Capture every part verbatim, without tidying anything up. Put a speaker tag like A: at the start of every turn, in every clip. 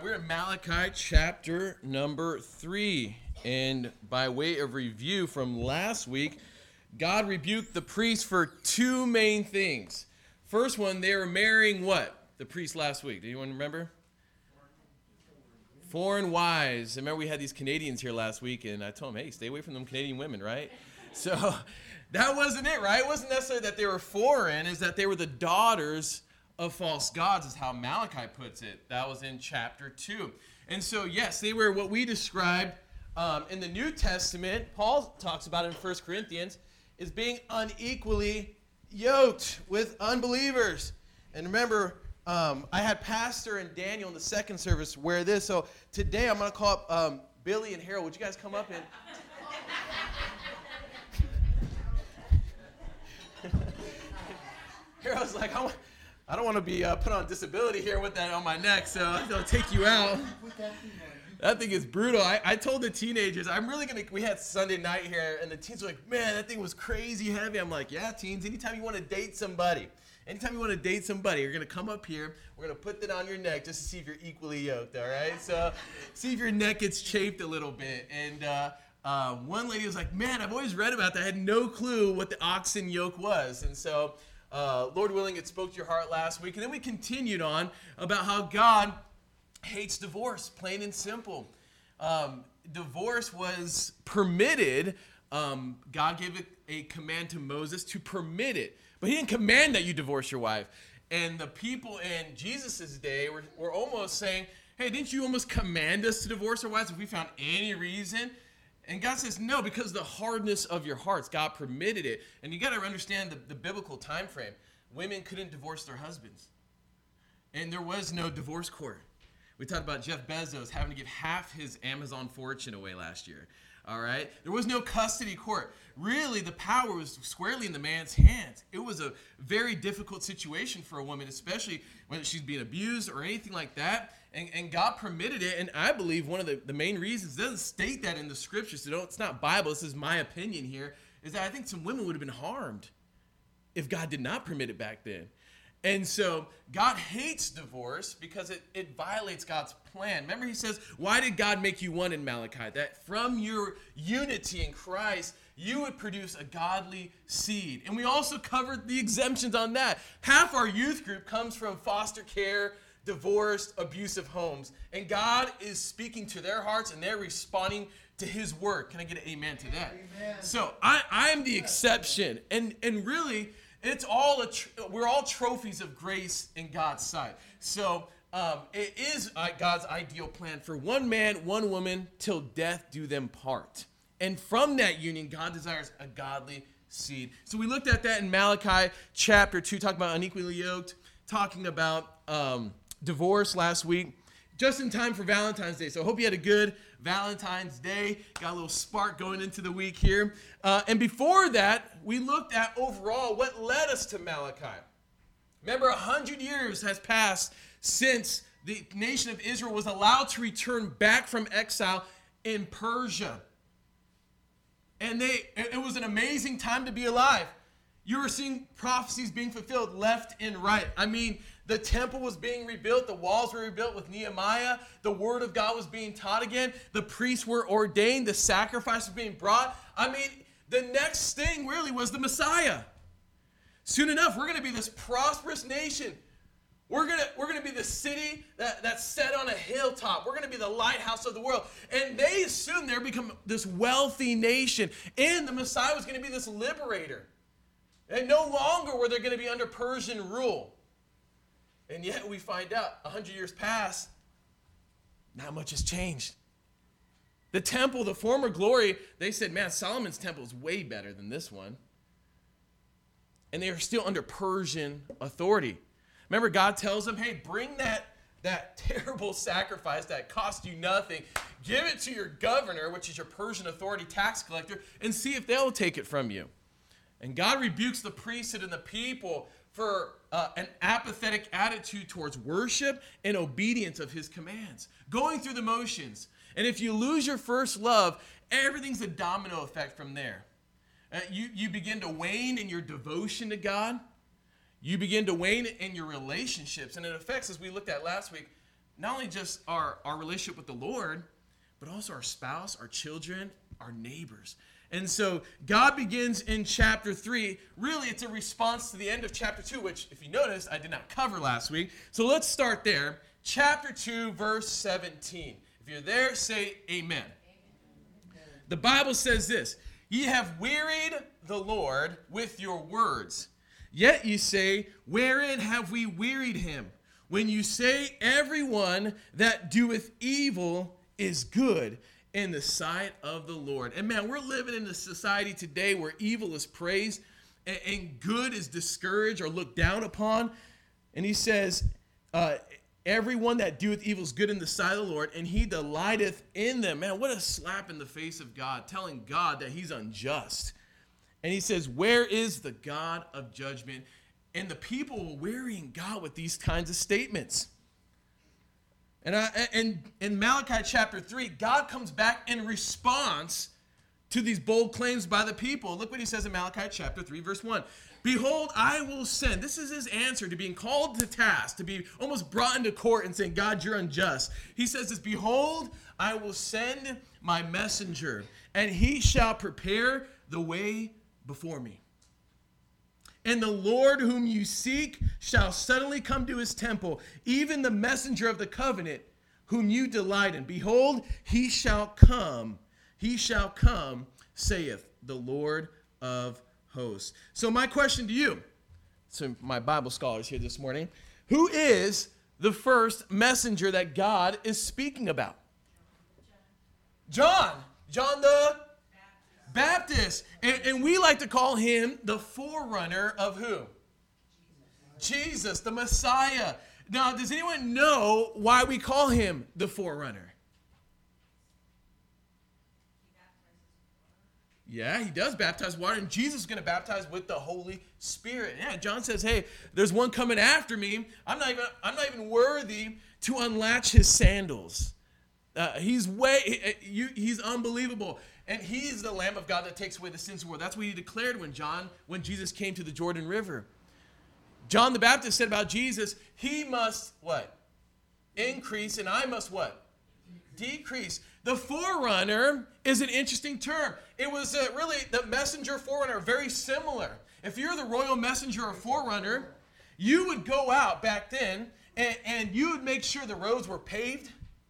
A: we're in Malachi chapter number three. And by way of review from last week, God rebuked the priests for two main things. First one, they were marrying what? The priests last week. Do anyone remember? Foreign wives. Remember we had these Canadians here last week, and I told them, hey, stay away from them Canadian women, right? So that wasn't it, right? It wasn't necessarily that they were foreign, it's that they were the daughters of false gods, is how Malachi puts it. That was in chapter two. And so, yes, they were what we described um, in the New Testament. Paul talks about it in First Corinthians, is being unequally yoked with unbelievers. And remember, um, I had Pastor and Daniel in the second service wear this. So today I'm going to call up um, Billy and Harold. Would you guys come up and... Harold's like, I want... I don't want to be uh, put on disability here with that on my neck, so I'll take you out. That thing is brutal. I, I told the teenagers, I'm really going to, we had Sunday night here, and the teens were like, man, that thing was crazy heavy. I'm like, yeah, teens, anytime you want to date somebody, anytime you want to date somebody, you're going to come up here, we're going to put that on your neck just to see if you're equally yoked, all right? So see if your neck gets chafed a little bit. And uh, uh, one lady was like, man, I've always read about that. I had no clue what the oxen yoke was. And so... Uh, Lord willing, it spoke to your heart last week. And then we continued on about how God hates divorce, plain and simple. Um, divorce was permitted. Um, God gave a, a command to Moses to permit it. But he didn't command that you divorce your wife. And the people in Jesus' day were, were almost saying, hey, didn't you almost command us to divorce our wives if we found any reason? And God says, no, because of the hardness of your hearts, God permitted it. And you got to understand the, the biblical time frame. Women couldn't divorce their husbands. And there was no divorce court. We talked about Jeff Bezos having to give half his Amazon fortune away last year. All right? There was no custody court. Really, the power was squarely in the man's hands. It was a very difficult situation for a woman, especially when she's being abused or anything like that. And, and God permitted it, and I believe one of the, the main reasons, it doesn't state that in the scriptures, so don't, it's not Bible, this is my opinion here, is that I think some women would have been harmed if God did not permit it back then. And so God hates divorce because it, it violates God's plan. Remember he says, why did God make you one in Malachi? That from your unity in Christ, you would produce a godly seed. And we also covered the exemptions on that. Half our youth group comes from foster care, divorced, abusive homes. And God is speaking to their hearts and they're responding to his word. Can I get an amen to that? Amen. So I, I am the exception. And, and really, it's all a tr- we're all trophies of grace in God's sight. So um, it is uh, God's ideal plan for one man, one woman, till death do them part. And from that union, God desires a godly seed. So we looked at that in Malachi chapter two, talking about unequally yoked, talking about um, divorce last week, just in time for Valentine's Day. So I hope you had a good Valentine's Day. Got a little spark going into the week here. Uh, and before that, we looked at overall what led us to Malachi. Remember, a hundred years has passed since the nation of Israel was allowed to return back from exile in Persia. And they it was an amazing time to be alive. You were seeing prophecies being fulfilled left and right. I mean, the temple was being rebuilt. The walls were rebuilt with Nehemiah. The word of God was being taught again. The priests were ordained. The sacrifice was being brought. I mean, the next thing really was the Messiah. Soon enough, we're going to be this prosperous nation. We're going to, we're going to be the city that, that's set on a hilltop. We're going to be the lighthouse of the world. And they assumed they're become this wealthy nation. And the Messiah was going to be this liberator. And no longer were they going to be under Persian rule. And yet we find out, a hundred years pass, not much has changed. The temple, the former glory, they said, man, Solomon's temple is way better than this one. And they are still under Persian authority. Remember, God tells them, hey, bring that, that terrible sacrifice that cost you nothing. Give it to your governor, which is your Persian authority tax collector, and see if they'll take it from you. And God rebukes the priesthood and the people for uh, an apathetic attitude towards worship and obedience of his commands. Going through the motions. And if you lose your first love, everything's a domino effect from there. Uh, you, you begin to wane in your devotion to God. You begin to wane in your relationships. And it affects, as we looked at last week, not only just our, our relationship with the Lord, but also our spouse, our children, our neighbors. And so God begins in chapter three. Really, it's a response to the end of chapter two, which, if you noticed, I did not cover last week. So let's start there. Chapter two, verse seventeen. If you're there, say amen. Amen. The Bible says this: ye have wearied the Lord with your words. Yet ye say, wherein have we wearied him? When you say, everyone that doeth evil is good in the sight of the Lord. And man, we're living in a society today where evil is praised and, and good is discouraged or looked down upon. And he says, uh, everyone that doeth evil is good in the sight of the Lord, and he delighteth in them. Man, what a slap in the face of God, telling God that he's unjust. And he says, where is the God of judgment? And the people were wearying God with these kinds of statements. And I, and in Malachi chapter three, God comes back in response to these bold claims by the people. Look what he says in Malachi chapter three, verse one. Behold, I will send. This is his answer to being called to task, to be almost brought into court and saying, God, you're unjust. He says this: behold, I will send my messenger, and he shall prepare the way before me. And the Lord whom you seek shall suddenly come to his temple, even the messenger of the covenant whom you delight in. Behold, he shall come, he shall come, saith the Lord of hosts. So my question to you, to my Bible scholars here this morning, who is the first messenger that God is speaking about? John. John the Baptist. And, and we like to call him the forerunner of who? Jesus. Jesus, the Messiah. Now, does anyone know why we call him the forerunner? Yeah, he does baptize water, and Jesus is going to baptize with the Holy Spirit. Yeah, John says, hey, there's one coming after me. I'm not even, I'm not even worthy to unlatch his sandals. Uh, he's way, he, he's unbelievable. And he's the Lamb of God that takes away the sins of the world. That's what he declared when John, when Jesus came to the Jordan River. John the Baptist said about Jesus, he must what? Increase, and I must what? Decrease. The forerunner is an interesting term. It was uh, really the messenger forerunner, very similar. If you're the royal messenger or forerunner, you would go out back then and, and you would make sure the roads were paved,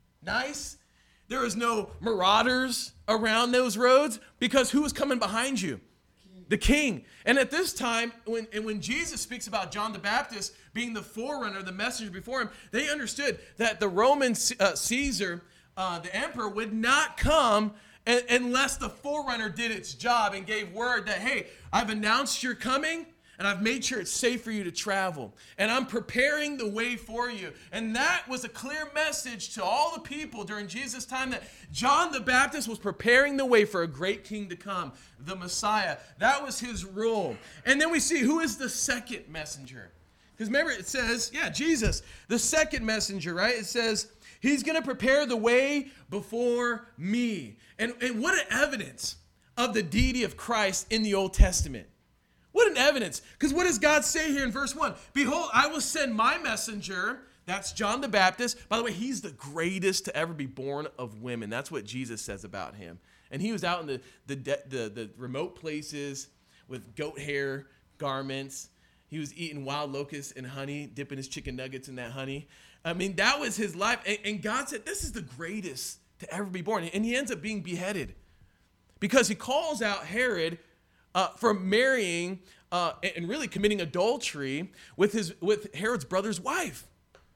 A: nice. There was no marauders around those roads, because who was coming behind you? The king. And at this time, when, and when Jesus speaks about John the Baptist being the forerunner, the messenger before him, they understood that the Roman uh, Caesar, uh, the emperor, would not come a- unless the forerunner did its job and gave word that, hey, I've announced you're coming, and I've made sure it's safe for you to travel. And I'm preparing the way for you. And that was a clear message to all the people during Jesus' time, that John the Baptist was preparing the way for a great king to come, the Messiah. That was his role. And then we see, who is the second messenger? Because remember, it says, yeah, Jesus, the second messenger, right? It says, he's going to prepare the way before me. And, and what an evidence of the deity of Christ in the Old Testament. What an evidence. Because what does God say here in verse one? Behold, I will send my messenger. That's John the Baptist. By the way, he's the greatest to ever be born of women. That's what Jesus says about him. And he was out in the, the, the, the remote places with goat hair garments. He was eating wild locusts and honey, dipping his chicken nuggets in that honey. I mean, that was his life. And, and God said, this is the greatest to ever be born. And he ends up being beheaded because he calls out Herod Uh, for marrying uh, and really committing adultery with his with Herod's brother's wife.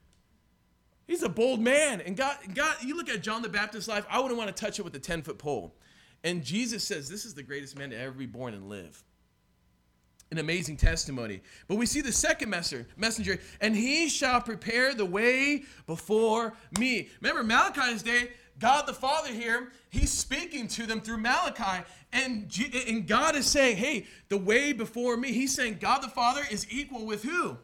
A: He's a bold man. And God, God, you look at John the Baptist's life, I wouldn't want to touch it with a ten-foot pole. And Jesus says, this is the greatest man to ever be born and live. An amazing testimony. But we see the second messenger, and he shall prepare the way before me. Remember, Malachi's day, God the Father here, he's speaking to them through Malachi. And, and God is saying, hey, the way before me. He's saying God the Father is equal with who?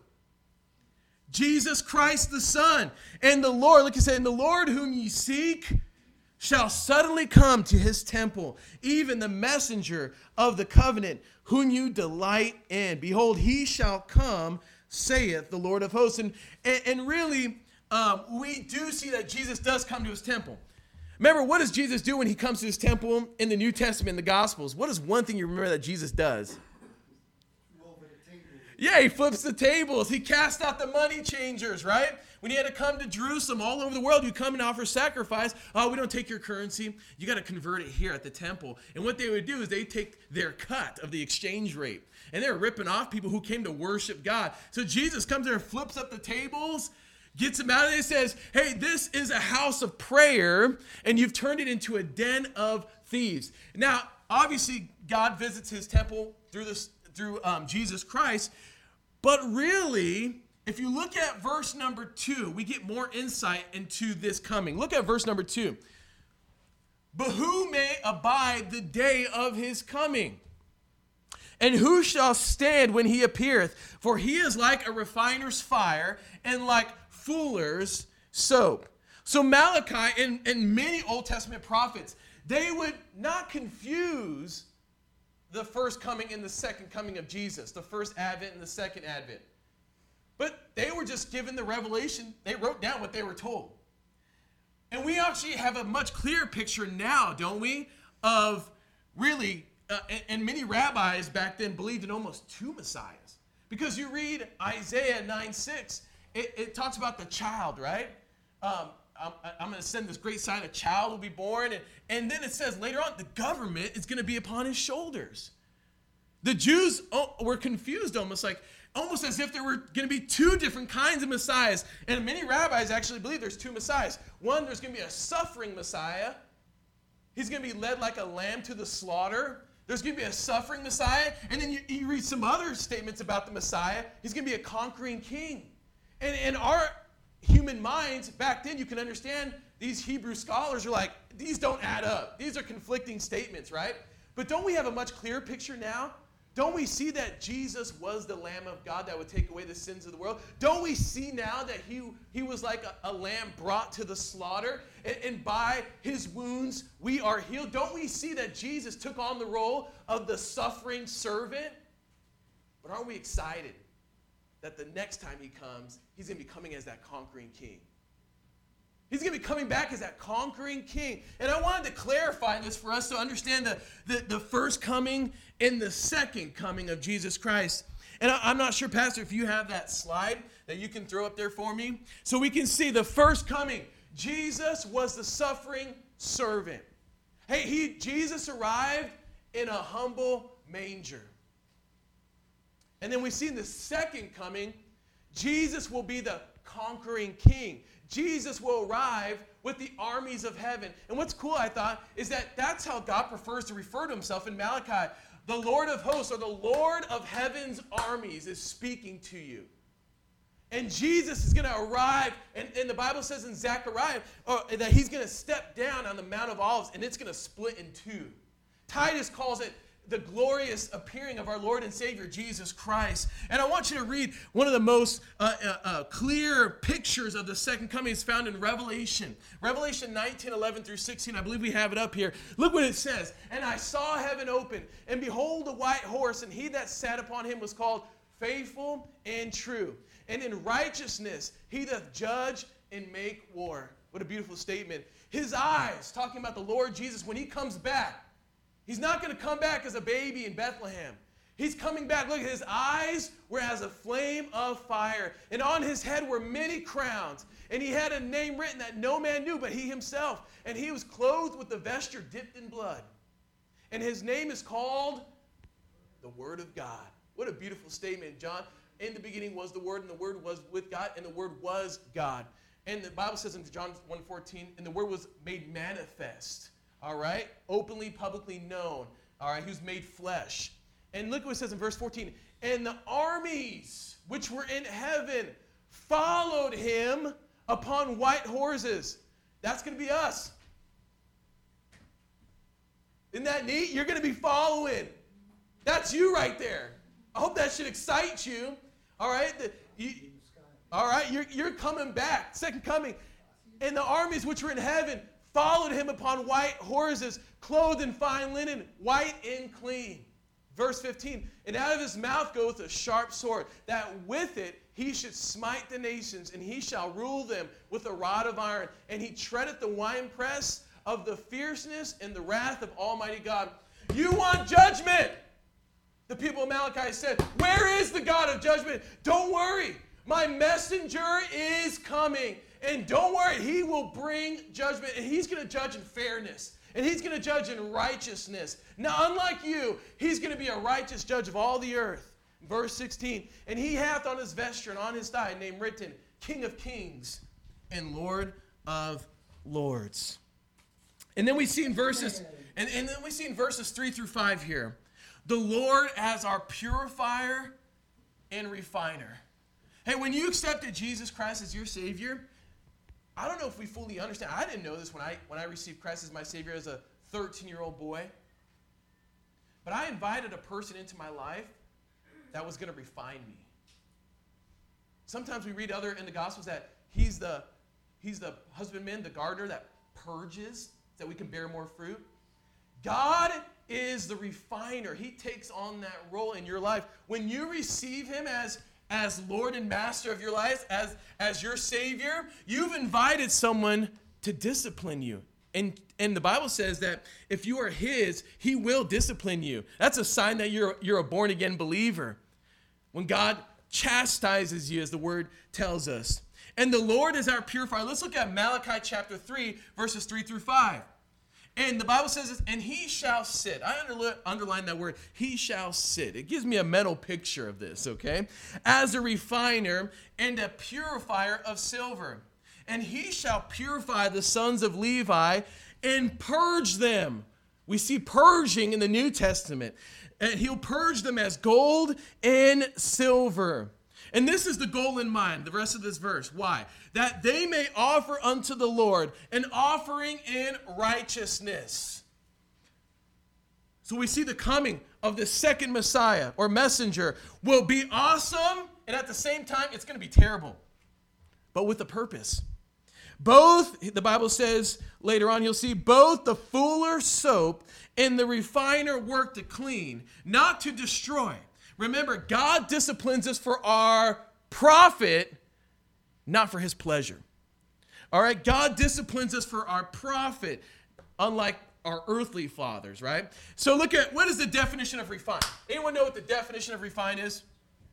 A: Jesus Christ the Son. And the Lord, like I said, and the Lord whom ye seek shall suddenly come to his temple, even the messenger of the covenant whom you delight in. Behold, he shall come, saith the Lord of hosts. And, and, and really, um, we do see that Jesus does come to his temple. Remember, what does Jesus do when he comes to his temple in the New Testament, in the Gospels? What is one thing you remember that Jesus does? Yeah, he flips the tables. He casts out the money changers, right? When he had to come to Jerusalem, all over the world, you come and offer sacrifice. Oh, we don't take your currency. You got to convert it here at the temple. And what they would do is they take their cut of the exchange rate. And they're ripping off people who came to worship God. So Jesus comes there and flips up the tables, gets them out of there and says, hey, this is a house of prayer, and you've turned it into a den of thieves. Now, obviously, God visits his temple through this through um, Jesus Christ. But really, if you look at verse number two, we get more insight into this coming. Look at verse number two. But who may abide the day of his coming? And who shall stand when he appeareth? For he is like a refiner's fire and like fuller's soap. So Malachi and, and many Old Testament prophets, they would not confuse the first coming and the second coming of Jesus, the first advent and the second advent. But they were just given the revelation. They wrote down what they were told. And we actually have a much clearer picture now, don't we, of really, uh, and, and many rabbis back then believed in almost two messiahs. Because you read Isaiah nine six, it, it talks about the child, right? Um, I'm, I'm going to send this great sign, a child will be born. And, and then it says later on, the government is going to be upon his shoulders. The Jews oh, were confused almost like, almost as if there were going to be two different kinds of messiahs. And many rabbis actually believe there's two messiahs. One, there's going to be a suffering messiah. He's going to be led like a lamb to the slaughter. There's going to be a suffering messiah. And then you, you read some other statements about the Messiah. He's going to be a conquering king. And in our human minds, back then, you can understand these Hebrew scholars are like, these don't add up. These are conflicting statements, right? But don't we have a much clearer picture now? Don't we see that Jesus was the Lamb of God that would take away the sins of the world? Don't we see now that he, he was like a, a lamb brought to the slaughter, and, and by his wounds we are healed? Don't we see that Jesus took on the role of the suffering servant? But aren't we excited that the next time he comes, he's going to be coming as that conquering king? He's going to be coming back as that conquering king. And I wanted to clarify this for us to understand the, the, the first coming and the second coming of Jesus Christ. And I, I'm not sure, Pastor, if you have that slide that you can throw up there for me. So we can see the first coming. Jesus was the suffering servant. Hey, he Jesus arrived in a humble manger. And then we see in the second coming, Jesus will be the conquering king. Jesus will arrive with the armies of heaven. And what's cool, I thought, is that that's how God prefers to refer to himself in Malachi. The Lord of hosts, or the Lord of heaven's armies, is speaking to you. And Jesus is going to arrive, and, and the Bible says in Zechariah uh, that he's going to step down on the Mount of Olives, and it's going to split in two. Titus calls it the glorious appearing of our Lord and Savior, Jesus Christ. And I want you to read one of the most uh, uh, uh, clear pictures of the second coming is found in Revelation. Revelation nineteen, eleven through sixteen. I believe we have it up here. Look what it says. And I saw heaven open, and behold, a white horse, and he that sat upon him was called Faithful and True. And in righteousness he doth judge and make war. What a beautiful statement. His eyes, talking about the Lord Jesus, when he comes back, he's not going to come back as a baby in Bethlehem. He's coming back. Look, his eyes were as a flame of fire, and on his head were many crowns. And he had a name written that no man knew but he himself. And he was clothed with the vesture dipped in blood. And his name is called the Word of God. What a beautiful statement, John. In the beginning was the Word, and the Word was with God, and the Word was God. And the Bible says in John one fourteen, and the Word was made manifest. All right? Openly, publicly known. All right? He was made flesh. And look what it says in verse fourteen. And the armies which were in heaven followed him upon white horses. That's going to be us. Isn't that neat? You're going to be following. That's you right there. I hope that should excite you. All right? The, you, all right? You're, you're coming back. Second coming. And the armies which were in heaven followed him upon white horses, clothed in fine linen, white and clean. Verse fifteen, and out of his mouth goeth a sharp sword, that with it he should smite the nations, and he shall rule them with a rod of iron. And he treadeth the winepress of the fierceness and the wrath of Almighty God. You want judgment? The people of Malachi said, where is the God of judgment? Don't worry. My messenger is coming. And don't worry, he will bring judgment. And he's going to judge in fairness. And he's going to judge in righteousness. Now, unlike you, he's going to be a righteous judge of all the earth. Verse sixteen, and he hath on his vesture and on his thigh name written, King of Kings and Lord of Lords. And then we see in verses, and, and then we see in verses three through five here, the Lord as our purifier and refiner. Hey, when you accepted Jesus Christ as your Savior, I don't know if we fully understand. I didn't know this when I when I received Christ as my Savior as a thirteen-year-old boy. But I invited a person into my life that was going to refine me. Sometimes we read other in the Gospels that he's the he's the husbandman, the gardener that purges, that we can bear more fruit. God is the refiner. He takes on that role in your life. When you receive him as, as Lord and Master of your life, as, as your Savior, you've invited someone to discipline you. And, and the Bible says that if you are his, he will discipline you. That's a sign that you're, you're a born-again believer. When God chastises you, as the word tells us. And the Lord is our purifier. Let's look at Malachi chapter three, verses three through five. And the Bible says this, and he shall sit. I under, underline that word, he shall sit. It gives me a mental picture of this, okay? As a refiner and a purifier of silver. And he shall purify the sons of Levi and purge them. We see purging in the New Testament. And he'll purge them as gold and silver. And this is the goal in mind, the rest of this verse. Why? That they may offer unto the Lord an offering in righteousness. So we see the coming of the second Messiah or messenger will be awesome, and at the same time, it's going to be terrible, but with a purpose. Both, the Bible says later on, you'll see both the fuller's soap and the refiner work to clean, not to destroy. Remember, God disciplines us for our profit, not for his pleasure. All right, God disciplines us for our profit, unlike our earthly fathers, right? So look at, what is the definition of refine? Anyone know what the definition of refine is?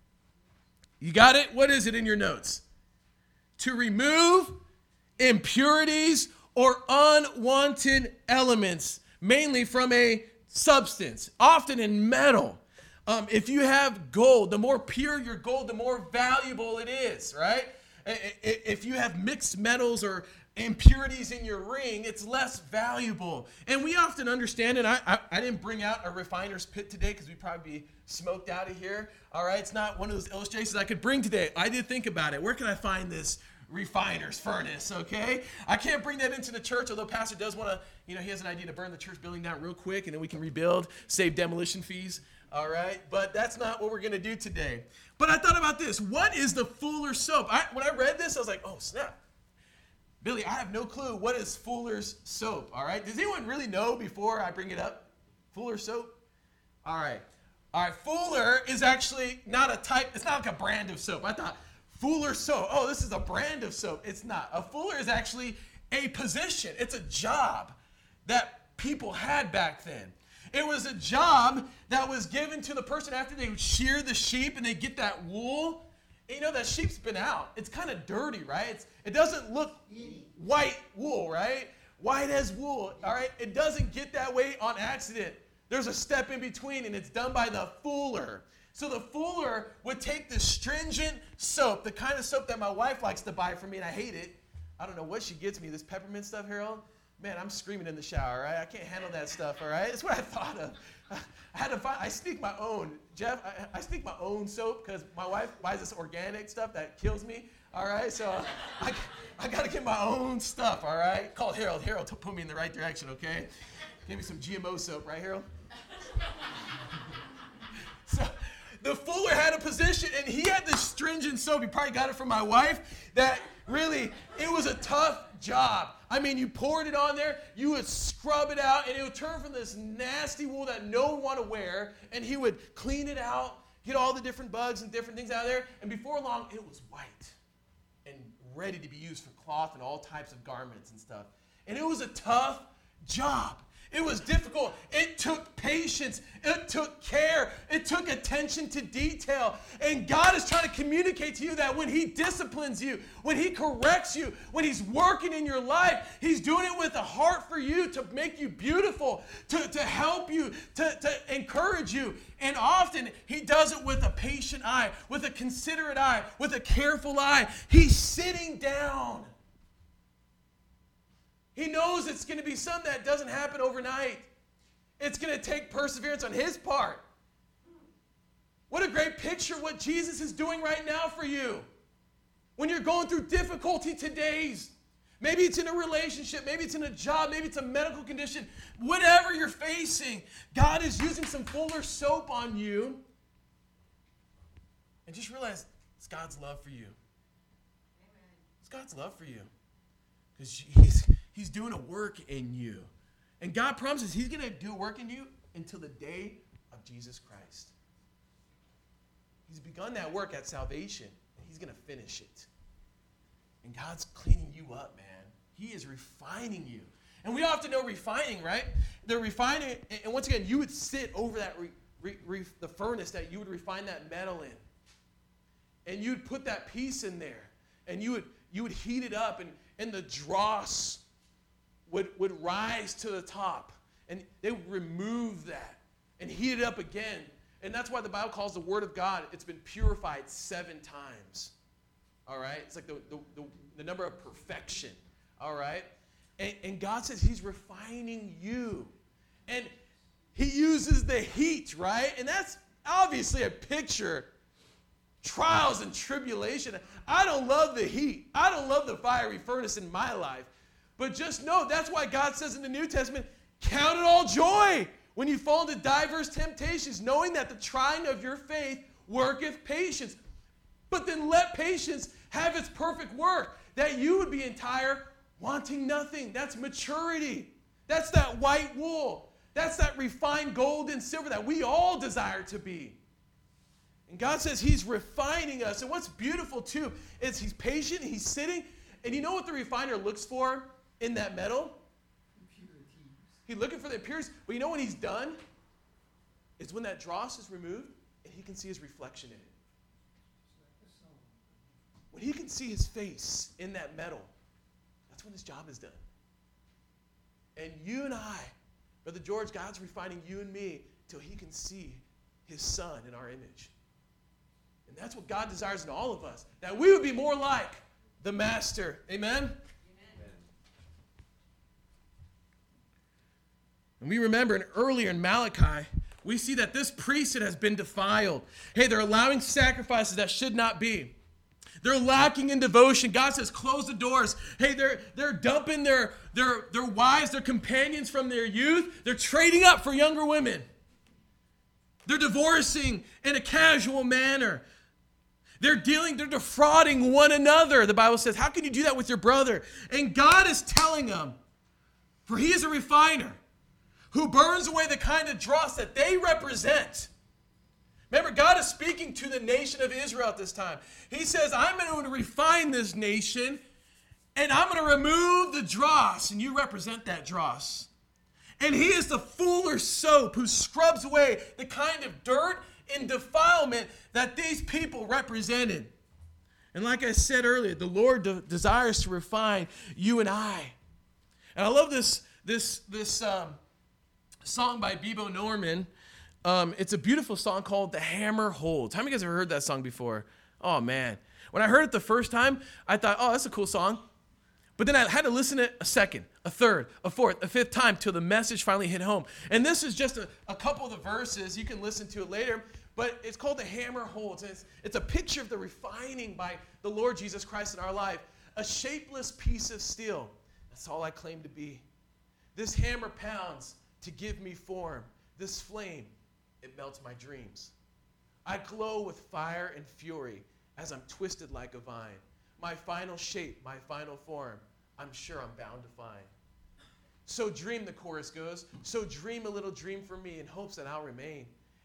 A: You got it? What is it in your notes? To remove impurities or unwanted elements, mainly from a substance, often in metal. Um, if you have gold, the more pure your gold, the more valuable it is, right? If you have mixed metals or impurities in your ring, it's less valuable. And we often understand, and I, I, I didn't bring out a refiner's pit today because we'd probably be smoked out of here. All right, it's not one of those illustrations I could bring today. I did think about it. Where can I find this refiner's furnace, okay? I can't bring that into the church, although Pastor does want to, you know, he has an idea to burn the church building down real quick, and then we can rebuild, save demolition fees, all right? But that's not what we're going to do today. But I thought about this. What is the Fuller's soap? I, when I read this, I was like, oh, snap. Billy, I have no clue. What is Fuller's soap, all right? Does anyone really know before I bring it up? Fuller's soap? All right. All right, Fuller is actually not a type, it's not like a brand of soap. I thought, Fuller soap. Oh, this is a brand of soap. It's not. A fuller is actually a position. It's a job that people had back then. It was a job that was given to the person after they would shear the sheep and they get that wool. And you know, that sheep's been out. It's kind of dirty, right? It's, it doesn't look white wool, right? White as wool, all right? It doesn't get that way on accident. There's a step in between, and it's done by the fuller. So the fuller would take the stringent soap, the kind of soap that my wife likes to buy for me, and I hate it. I don't know what she gets me, this peppermint stuff, Harold. Man, I'm screaming in the shower, right? I can't handle that stuff, all right? That's what I thought of. I had to find, I sneak my own. Jeff, I, I sneak my own soap because my wife buys this organic stuff that kills me, all right? So I, I got to get my own stuff, all right? Call Harold. Harold to put me in the right direction, okay? Give me some G M O soap, right, Harold? So the fuller had a position, and he had this stringent soap. He probably got it from my wife. That really, it was a tough job. I mean, you poured it on there, you would scrub it out, and it would turn from this nasty wool that no one wanted to wear, and he would clean it out, get all the different bugs and different things out of there. And before long, it was white and ready to be used for cloth and all types of garments and stuff. And it was a tough job. It was difficult. It took patience. It took care. It took attention to detail. And God is trying to communicate to you that when he disciplines you, when he corrects you, when he's working in your life, he's doing it with a heart for you to make you beautiful, to, to help you, to, to encourage you. And often he does it with a patient eye, with a considerate eye, with a careful eye. He's sitting down. He knows it's going to be something that doesn't happen overnight. It's going to take perseverance on his part. What a great picture of what Jesus is doing right now for you. When you're going through difficulty today, maybe it's in a relationship, maybe it's in a job, maybe it's a medical condition, whatever you're facing, God is using some Fuller soap on you. And just realize it's God's love for you. Amen. It's God's love for you. Because he's... He's doing a work in you. And God promises he's going to do a work in you until the day of Jesus Christ. He's begun that work at salvation, and he's going to finish it. And God's cleaning you up, man. He is refining you. And we often know refining, right? They're refining, and once again, you would sit over that re, re, re, the furnace that you would refine that metal in. And you'd put that piece in there, and you would you would heat it up, and, and the dross Would, would rise to the top. And they would remove that and heat it up again. And that's why the Bible calls the Word of God, it's been purified seven times. All right? It's like the, the, the, the number of perfection. All right? And, and God says he's refining you. And he uses the heat, right? And that's obviously a picture. Trials and tribulation. I don't love the heat. I don't love the fiery furnace in my life. But just know, that's why God says in the New Testament, count it all joy when you fall into diverse temptations, knowing that the trying of your faith worketh patience. But then let patience have its perfect work, that you would be entire, wanting nothing. That's maturity. That's that white wool. That's that refined gold and silver that we all desire to be. And God says he's refining us. And what's beautiful, too, is he's patient, he's sitting. And you know what the refiner looks for in that metal? Impurities. He's looking for the impurities. But you know when he's done? It's when that dross is removed and he can see his reflection in it. When he can see his face in that metal, that's when his job is done. And you and I, Brother George, God's refining you and me till he can see his son in our image. And that's what God desires in all of us, that we would be more like the Master. Amen? And we remember in, earlier in Malachi, we see that this priesthood has been defiled. Hey, they're allowing sacrifices that should not be. They're lacking in devotion. God says, close the doors. Hey, they're, they're dumping their, their, their wives, their companions from their youth. They're trading up for younger women. They're divorcing in a casual manner. They're dealing, they're defrauding one another. The Bible says, how can you do that with your brother? And God is telling them, for he is a refiner who burns away the kind of dross that they represent. Remember, God is speaking to the nation of Israel at this time. He says, I'm going to refine this nation, and I'm going to remove the dross, and you represent that dross. And he is the fuller soap who scrubs away the kind of dirt and defilement that these people represented. And like I said earlier, the Lord de- desires to refine you and I. And I love this, this, this um, song by Bebo Norman. Um, it's a beautiful song called The Hammer Holds. How many of you guys have heard that song before? Oh, man. When I heard it the first time, I thought, oh, that's a cool song. But then I had to listen to it a second, a third, a fourth, a fifth time till the message finally hit home. And this is just a, a couple of the verses. You can listen to it later. But it's called The Hammer Holds. And it's, it's a picture of the refining by the Lord Jesus Christ in our life. A shapeless piece of steel. That's all I claim to be. This hammer pounds to give me form. This flame, it melts my dreams. I glow with fire and fury as I'm twisted like a vine. My final shape, my final form, I'm sure I'm bound to find. So dream, the chorus goes, so dream a little dream for me in hopes that I'll remain.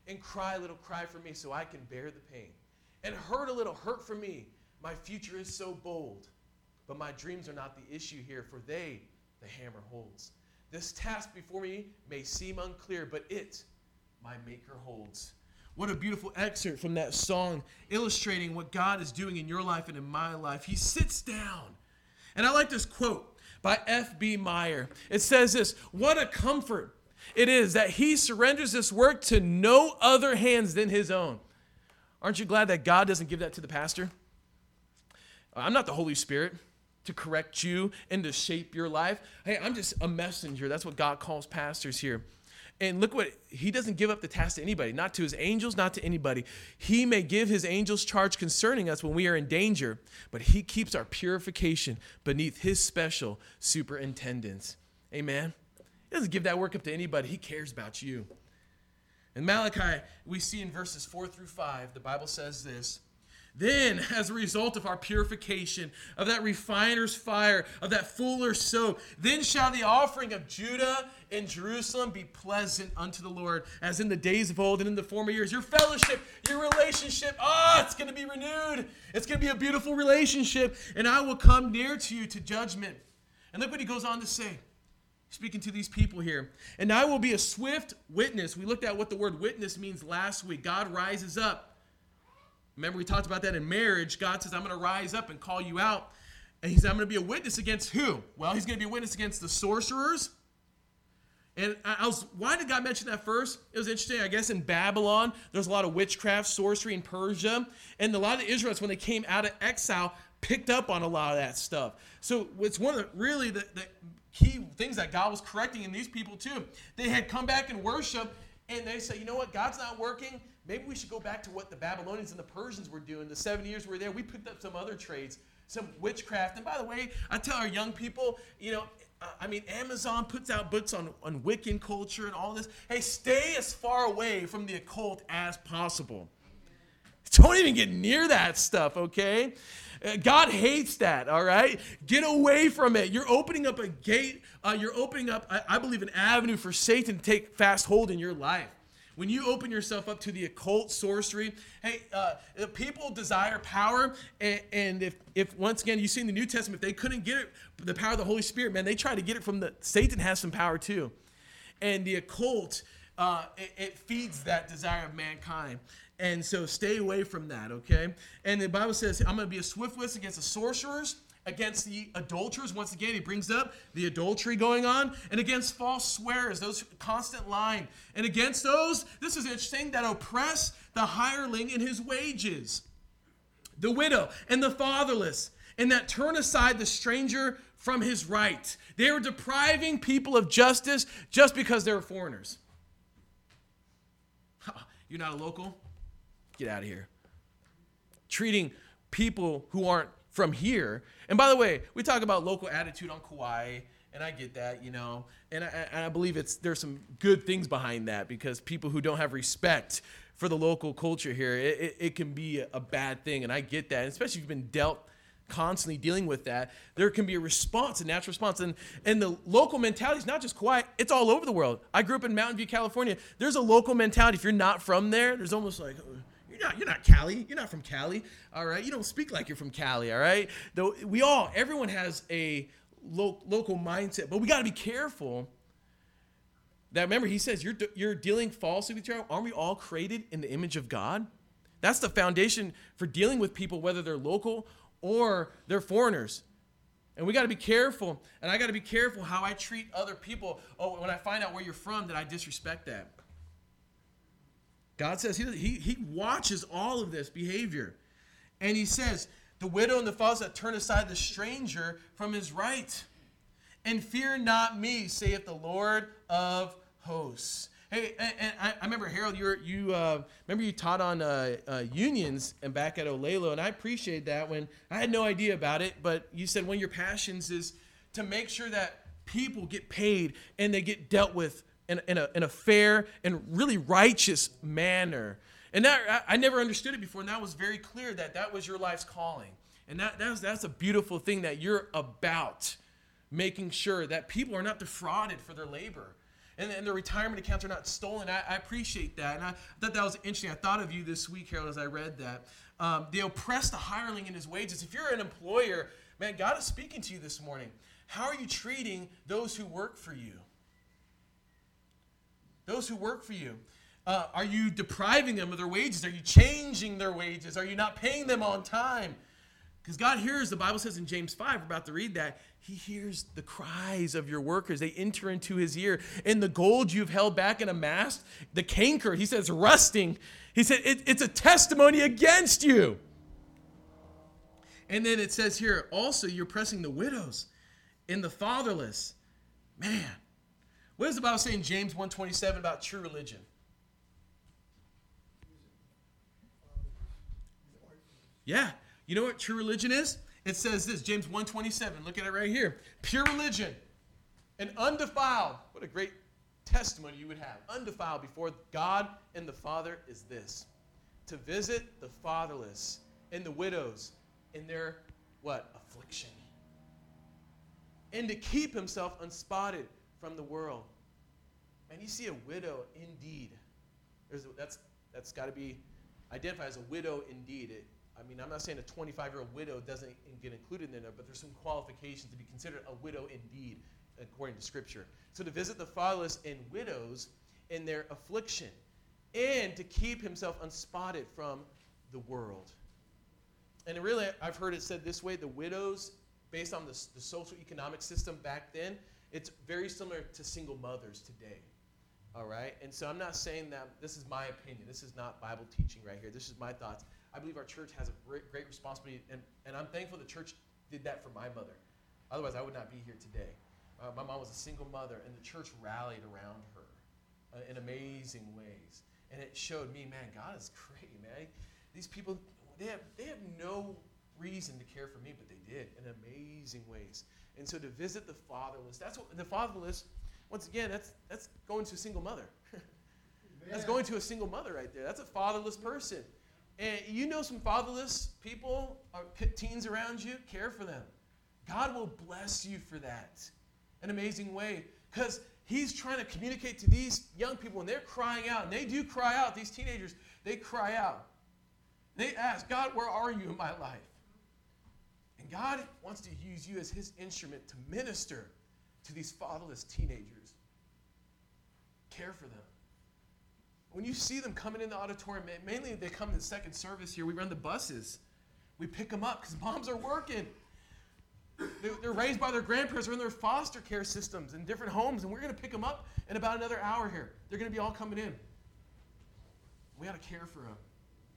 A: and cry a little cry for me so I can bear the pain. And hurt a little hurt for me. My future is so bold. But my dreams are not the issue here, for they the hammer holds. This task before me may seem unclear, but it my maker holds. What a beautiful excerpt from that song illustrating what God is doing in your life and in my life. He sits down. And I like this quote by F B Meyer. It says this, what a comfort it is that he surrenders this work to no other hands than his own. Aren't you glad that God doesn't give that to the pastor? I'm not the Holy Spirit to correct you and to shape your life. Hey, I'm just a messenger. That's what God calls pastors here. And look what, he doesn't give up the task to anybody, not to his angels, not to anybody. He may give his angels charge concerning us when we are in danger, but he keeps our purification beneath his special superintendence. Amen. He doesn't give that work up to anybody. He cares about you. In Malachi, we see in verses four through five, the Bible says this, then, as a result of our purification, of that refiner's fire, of that fuller's soap, then shall the offering of Judah and Jerusalem be pleasant unto the Lord, as in the days of old and in the former years. Your fellowship, your relationship, oh, it's going to be renewed. It's going to be a beautiful relationship, and I will come near to you to judgment. And look what he goes on to say, speaking to these people here. And I will be a swift witness. We looked at what the word witness means last week. God rises up. Remember, we talked about that in marriage. God says, I'm going to rise up and call you out. And he said, I'm going to be a witness against who? Well, he's going to be a witness against the sorcerers. And I was, why did God mention that first? It was interesting. I guess in Babylon, there's a lot of witchcraft, sorcery in Persia. And a lot of the Israelites, when they came out of exile, picked up on a lot of that stuff. So it's one of the really the, the key things that God was correcting in these people too. They had come back and worship, and they said, you know what? God's not working. Maybe we should go back to what the Babylonians and the Persians were doing. The seven years we were there, we picked up some other trades, some witchcraft. And by the way, I tell our young people, you know, I mean, Amazon puts out books on, on Wiccan culture and all this. Hey, stay as far away from the occult as possible. Don't even get near that stuff, okay? God hates that, all right? Get away from it. You're opening up a gate. Uh, you're opening up, I, I believe, an avenue for Satan to take fast hold in your life. When you open yourself up to the occult, sorcery, hey, uh, people desire power, and, and if, if, once again, you see in the New Testament, if they couldn't get it, the power of the Holy Spirit, man, they try to get it from the, Satan has some power too. And the occult, uh, it, it feeds that desire of mankind. And so stay away from that, okay? And the Bible says, I'm going to be a swift witness against the sorcerers, against the adulterers. Once again, he brings up the adultery going on, and against false swearers, those constant lying. And against those, this is interesting, that oppress the hireling in his wages, the widow and the fatherless, and that turn aside the stranger from his right. They were depriving people of justice just because they were foreigners. You're not a local? Get out of here. Treating people who aren't from here. And by the way, we talk about local attitude on Kauai, and I get that, you know, and I, and I believe it's there's some good things behind that, because people who don't have respect for the local culture here, it, it, it can be a bad thing, and I get that, and especially if you've been dealt constantly dealing with that, there can be a response, a natural response. And, and the local mentality is not just Kauai, it's all over the world. I grew up in Mountain View, California. There's a local mentality. If you're not from there, there's almost like, you're not, you're not Cali. You're not from Cali, all right? You don't speak like you're from Cali, all right? Though we all, everyone has a lo- local mindset, but we got to be careful. That remember, he says, you're, you're dealing falsely with each other. Aren't we all created in the image of God? That's the foundation for dealing with people, whether they're local or they're foreigners. And we got to be careful. And I got to be careful how I treat other people. Oh, when I find out where you're from, that I disrespect that. God says he, he, he watches all of this behavior. And he says, the widow and the fatherless that turn aside the stranger from his right. And fear not me, saith the Lord of hosts. Hey, and, and I, I remember, Harold, you were, you uh, remember you taught on uh, uh, unions and back at Olelo, and I appreciate that when I had no idea about it, but you said one of your passions is to make sure that people get paid and they get dealt with in, in, a, in a fair and really righteous manner. And that I, I never understood it before, and that was very clear that that was your life's calling. And that that's, that's a beautiful thing, that you're about making sure that people are not defrauded for their labor. and, and their retirement accounts are not stolen. I, I appreciate that. And I thought that was interesting. I thought of you this week, Harold, as I read that. Um, they oppress the hireling in his wages. If you're an employer, man, God is speaking to you this morning. How are you treating those who work for you? Those who work for you. Uh, are you depriving them of their wages? Are you changing their wages? Are you not paying them on time? Because God hears, the Bible says in James five, we're about to read that, he hears the cries of your workers. They enter into his ear. And the gold you've held back and amassed, the canker, he says, rusting. He said, it, it's a testimony against you. And then it says here, also you're oppressing the widows and the fatherless. Man, what does the Bible say in James one twenty-seven about true religion? Yeah. You know what true religion is? It says this, James one twenty-seven. Look at it right here. Pure religion and undefiled. What a great testimony you would have. Undefiled before God and the Father is this: to visit the fatherless and the widows in their, what? Affliction. And to keep himself unspotted from the world. Man, you see a widow indeed. There's a, that's that's got to be identified as a widow indeed. It, I mean, I'm not saying a twenty-five-year-old widow doesn't get included in there, but there's some qualifications to be considered a widow indeed, according to Scripture. So to visit the fatherless and widows in their affliction, and to keep himself unspotted from the world. And really, I've heard it said this way, the widows, based on the, the social economic system back then, it's very similar to single mothers today. All right? And so I'm not saying that, this is my opinion. This is not Bible teaching right here. This is my thoughts. I believe our church has a great, great responsibility, and, and I'm thankful the church did that for my mother. Otherwise, I would not be here today. Uh, my mom was a single mother, and the church rallied around her uh, in amazing ways. And it showed me, man, God is great, man. These people, they have, they have no reason to care for me, but they did in amazing ways. And so to visit the fatherless, that's what the fatherless, once again, that's that's going to a single mother. That's going to a single mother right there. That's a fatherless person. And you know some fatherless people, or teens around you, care for them. God will bless you for that in an amazing way. Because he's trying to communicate to these young people, and they're crying out. And they do cry out. These teenagers, they cry out. They ask, God, where are you in my life? And God wants to use you as his instrument to minister to these fatherless teenagers. Care for them. When you see them coming in the auditorium, mainly they come in the second service here. We run the buses. We pick them up because moms are working. They're raised by their grandparents or in their foster care systems in different homes, and we're going to pick them up in about another hour here. They're going to be all coming in. We got to care for them.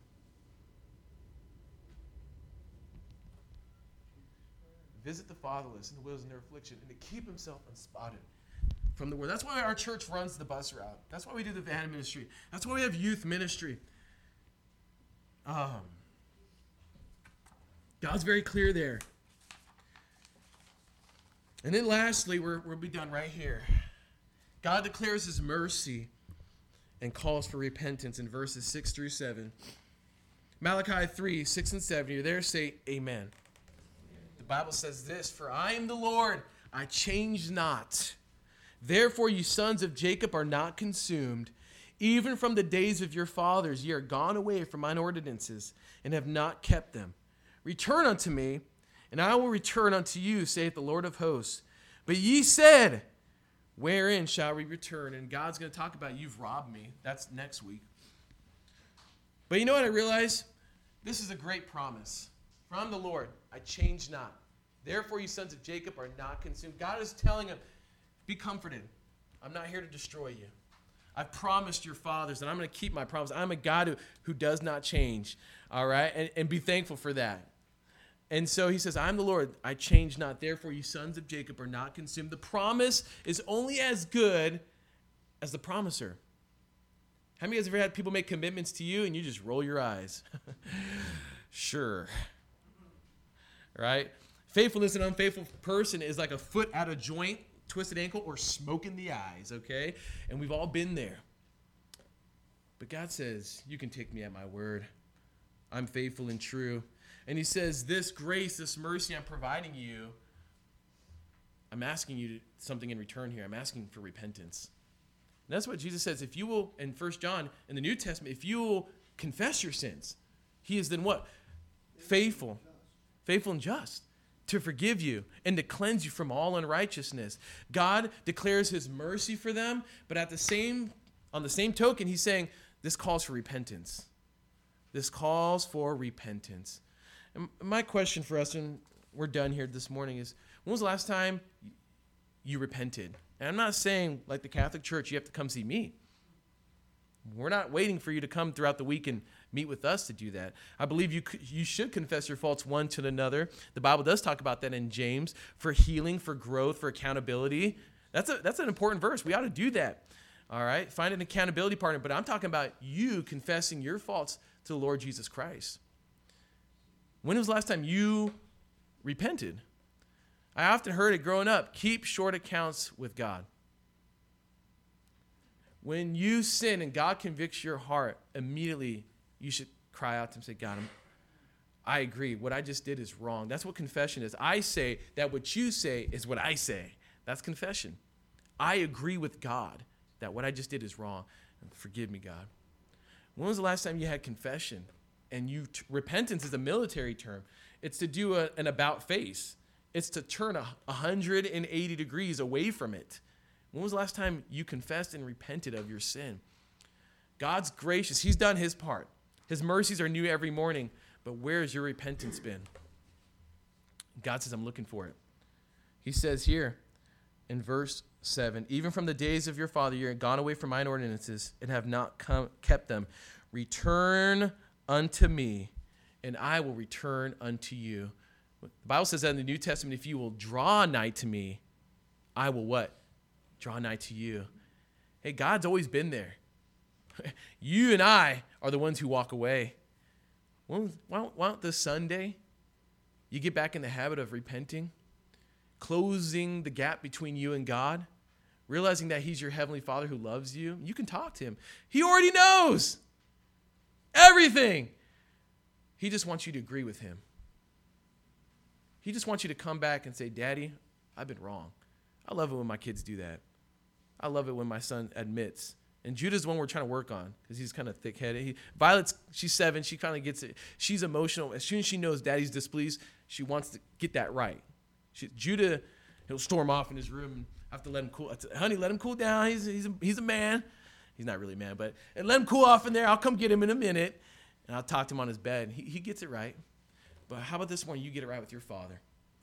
A: Visit the fatherless and the widows in their affliction, and to keep himself unspotted from the world. That's why our church runs the bus route. That's why we do the van ministry. That's why we have youth ministry. Um, God's very clear there. And then lastly, we're, we'll be done right here. God declares his mercy and calls for repentance in verses six through seven. Malachi three, six and seven. You're there, say amen. The Bible says this, for I am the Lord, I change not. Therefore, you sons of Jacob are not consumed. Even from the days of your fathers, ye are gone away from mine ordinances, and have not kept them. Return unto me, and I will return unto you, saith the Lord of hosts. But ye said, wherein shall we return? And God's going to talk about, you've robbed me. That's next week. But you know what I realize? This is a great promise. From the Lord, I change not. Therefore, you sons of Jacob are not consumed. God is telling them, be comforted. I'm not here to destroy you. I've promised your fathers that I'm going to keep my promise. I'm a God who, who does not change. All right? And, and be thankful for that. And so he says, I'm the Lord. I change not. Therefore, you sons of Jacob are not consumed. The promise is only as good as the promiser. How many of you guys have ever had people make commitments to you and you just roll your eyes? Sure. Right? Faithfulness in an unfaithful person is like a foot out of joint, twisted ankle, or smoke in the eyes, okay? And we've all been there. But God says, you can take me at my word. I'm faithful and true. And he says, this grace, this mercy I'm providing you, I'm asking you to, something in return here. I'm asking for repentance. And that's what Jesus says. If you will, in First John, in the New Testament, if you will confess your sins, he is then what? Faithful. Faithful and just to forgive you and to cleanse you from all unrighteousness. God declares his mercy for them, but at the same, on the same token, he's saying this calls for repentance. This calls for repentance. And my question for us, and we're done here this morning, is when was the last time you repented? And I'm not saying, like the Catholic Church, you have to come see me. We're not waiting for you to come throughout the week and meet with us to do that. I believe you you should confess your faults one to another. The Bible does talk about that in James, for healing, for growth, for accountability. That's a that's an important verse. We ought to do that. All right? Find an accountability partner. But I'm talking about you confessing your faults to the Lord Jesus Christ. When was the last time you repented? I often heard it growing up, keep short accounts with God. When you sin and God convicts your heart, immediately you should cry out to him and say, God, I'm, I agree. What I just did is wrong. That's what confession is. I say that what you say is what I say. That's confession. I agree with God that what I just did is wrong. Forgive me, God. When was the last time you had confession? And you t- repentance is a military term. It's to do a, an about face. It's to turn a, one hundred eighty degrees away from it. When was the last time you confessed and repented of your sin? God's gracious. He's done his part. His mercies are new every morning. But where has your repentance been? God says, I'm looking for it. He says here in verse seven, even from the days of your father, you are gone away from mine ordinances and have not come, kept them. Return unto me, and I will return unto you. The Bible says that in the New Testament, if you will draw nigh to me, I will what? Draw nigh to you. Hey, God's always been there. You and I are the ones who walk away. Why don't, why don't this Sunday you get back in the habit of repenting, closing the gap between you and God, realizing that he's your heavenly Father who loves you? You can talk to him. He already knows everything. He just wants you to agree with him. He just wants you to come back and say, Daddy, I've been wrong. I love it when my kids do that. I love it when my son admits. And Judah's the one we're trying to work on because he's kind of thick-headed. He, Violet's, she's seven. She kind of gets it. She's emotional. As soon as she knows Daddy's displeased, she wants to get that right. She, Judah, he'll storm off in his room and I have to let him cool. I say, honey, let him cool down. He's, he's, a, he's a man. He's not really a man, but and let him cool off in there. I'll come get him in a minute. And I'll talk to him on his bed. He, he gets it right. But how about this morning? You get it right with your father.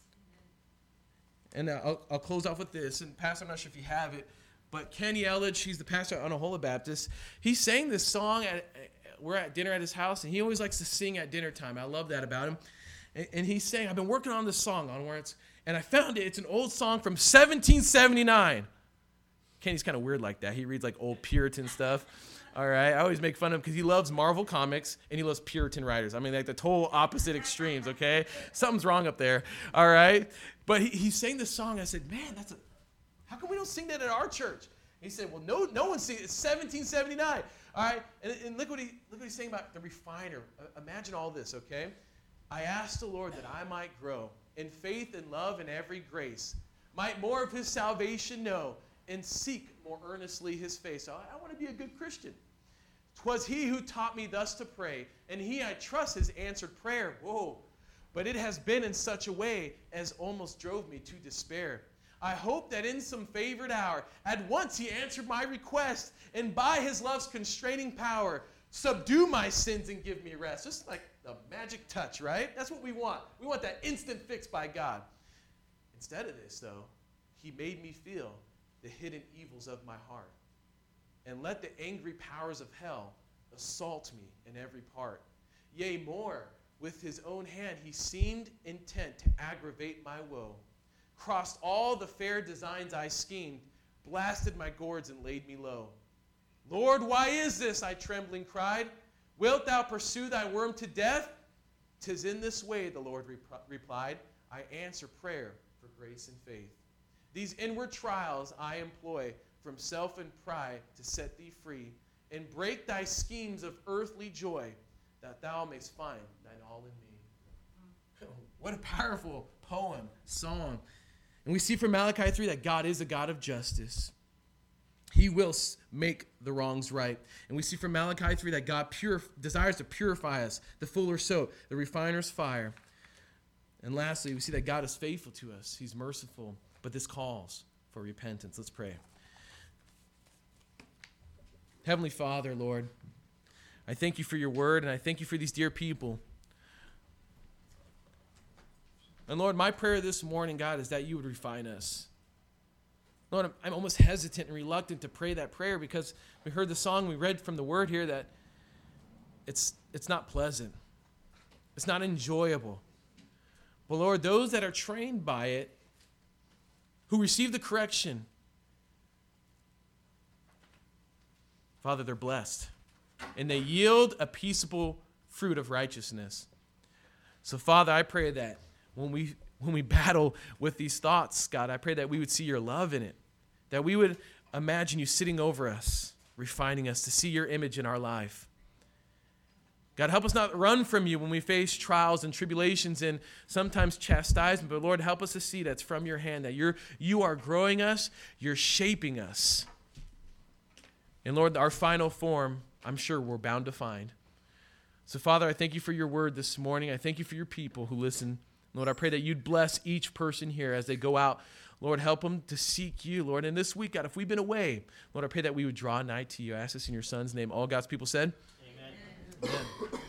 A: And uh, I'll, I'll close off with this. And Pastor, I'm not sure if you have it, but Kenny Elledge, he's the pastor at Onahola Baptist. He sang this song. At, we're at dinner at his house, and he always likes to sing at dinner time. I love that about him. And, and he's saying, I've been working on this song on where it's, and I found it. It's an old song from seventeen seventy-nine. Kenny's kind of weird like that. He reads like old Puritan stuff. All right. I always make fun of him because he loves Marvel comics and he loves Puritan writers. I mean, like the total opposite extremes, okay? Something's wrong up there. All right. But he, he sang this song. I said, man, that's a, how come we don't sing that at our church? He said, well, no no one sings it. It's seventeen seventy-nine. All right. And, and look, what he, look what he's saying about the refiner. Uh, imagine all this, okay? I asked the Lord that I might grow in faith and love and every grace, might more of his salvation know, and seek more earnestly his face. So I, I want to be a good Christian. 'Twas he who taught me thus to pray, and he, I trust, has answered prayer. Whoa. But it has been in such a way as almost drove me to despair. I hope that in some favored hour, at once he answered my request, and by his love's constraining power, subdue my sins and give me rest. Just like a magic touch, right? That's what we want. We want that instant fix by God. Instead of this, though, he made me feel the hidden evils of my heart, and let the angry powers of hell assault me in every part. Yea, more, with his own hand he seemed intent to aggravate my woe, crossed all the fair designs I schemed, blasted my gourds and laid me low. Lord, why is this? I trembling cried. Wilt thou pursue thy worm to death? 'Tis in this way, the Lord rep- replied, I answer prayer for grace and faith. These inward trials I employ from self and pride to set thee free, and break thy schemes of earthly joy, that thou mayst find thine all in me. What a powerful poem, song. And we see from Malachi three that God is a God of justice. He will make the wrongs right. And we see from Malachi three that God pure, desires to purify us, the fuller's soap, the refiner's fire. And lastly, we see that God is faithful to us. He's merciful, but this calls for repentance. Let's pray. Heavenly Father, Lord, I thank you for your word, and I thank you for these dear people. And Lord, my prayer this morning, God, is that you would refine us. Lord, I'm, I'm almost hesitant and reluctant to pray that prayer because we heard the song, we read from the word here that it's, it's not pleasant. It's not enjoyable. But Lord, those that are trained by it, who receive the correction, Father, they're blessed. And they yield a peaceable fruit of righteousness. So, Father, I pray that when we when we battle with these thoughts, God, I pray that we would see your love in it. That we would imagine you sitting over us, refining us to see your image in our life. God, help us not run from you when we face trials and tribulations and sometimes chastisement. But, Lord, help us to see that's from your hand, that you're, you are growing us, you're shaping us. And, Lord, our final form, I'm sure we're bound to find. So, Father, I thank you for your word this morning. I thank you for your people who listen. Lord, I pray that you'd bless each person here as they go out. Lord, help them to seek you, Lord. And this week, God, if we've been away, Lord, I pray that we would draw nigh to you. I ask this in your Son's name. All God's people said? Amen. Amen.